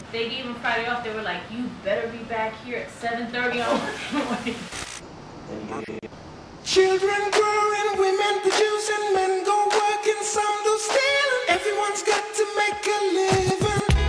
they gave him Friday off. They were like, you better be back here at 7:30 on Monday. Children growing, women producing, men go working, some do stealing. Everyone's got to make a living.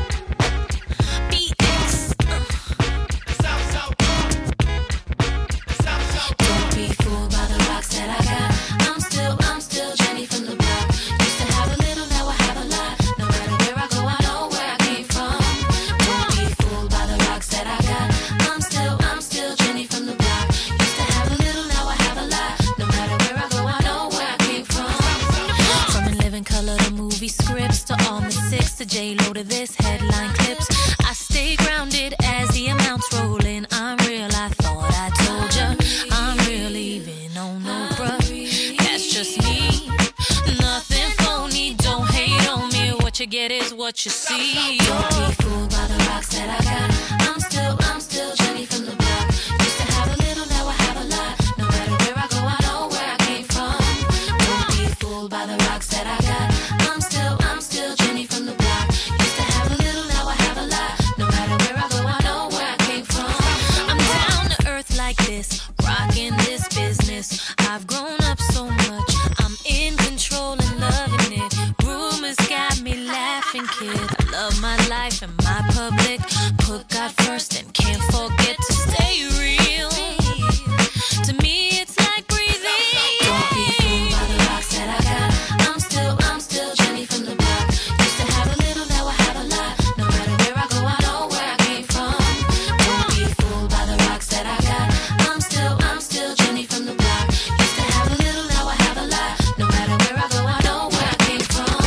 Don't be fooled by the rocks that I got. I'm still Jenny from the block. Used to have a little, now I have a lot. No matter where I go, I know where I came from. Don't be fooled by the rocks that I got. I'm still Jenny from the block. Used to have a little, now I have a lot. No matter where I go, I know where I came from. From In Living Color to movie scripts to all the six to J-Lo to this headline clips. I stay grounded as the amounts roll in. I'm real, I thought I told ya. I'm real even on no bruh. That's just me. Nothing phony, don't hate on me. What you get is what you see. Don't be fooled by the rocks that I got. I'm still Jenny from the block. Used to have a little, now I have a lot. No matter where I go, I know where I came from. Don't be fooled by the rocks that I got. I'm still Jenny from the block. Used to have a little, now I have a lot. No matter where I go, I know where I came from. I'm down to earth like this, rocking this business. I've grown up so much, I'm in control and loving it. Rumors got me laughing, kid. I love my life and my public. Put God first and can't forget to stay real. To me, it's like breathing. Don't be fooled by the rocks that I got. I'm still Jenny from the block. Used to have a little, now I have a lot. No matter where I go, I know where I came from. Don't be fooled by the rocks that I got. I'm still Jenny from the block. Used to have a little, now I have a lot. No matter where I go, I know where I came from.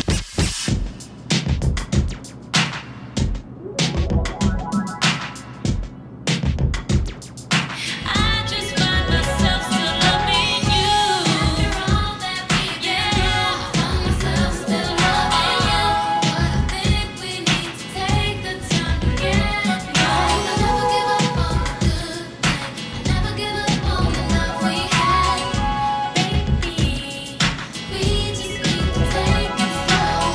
I just find myself still loving you. After all that we get, I find myself still loving you. But I think we need to take the time to get right. I never give up on the good thing. I never give up on the love we had. Baby, we just need to take it slow.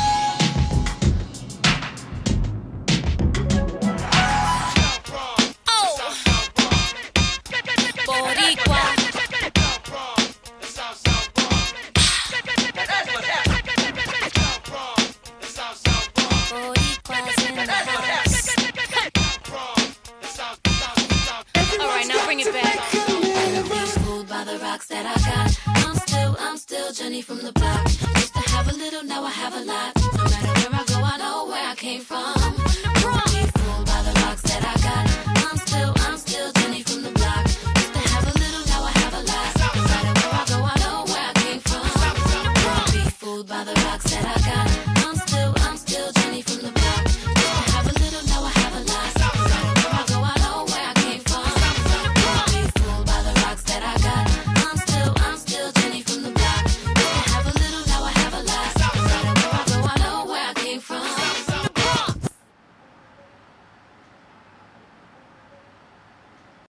Boricua. Boricua's in the house. Alright, now bring it back. Don't be fooled by the rocks that I got. I'm still Jenny from the block. Used to have a little, now I have a lot. No matter where I go, I know where I came from.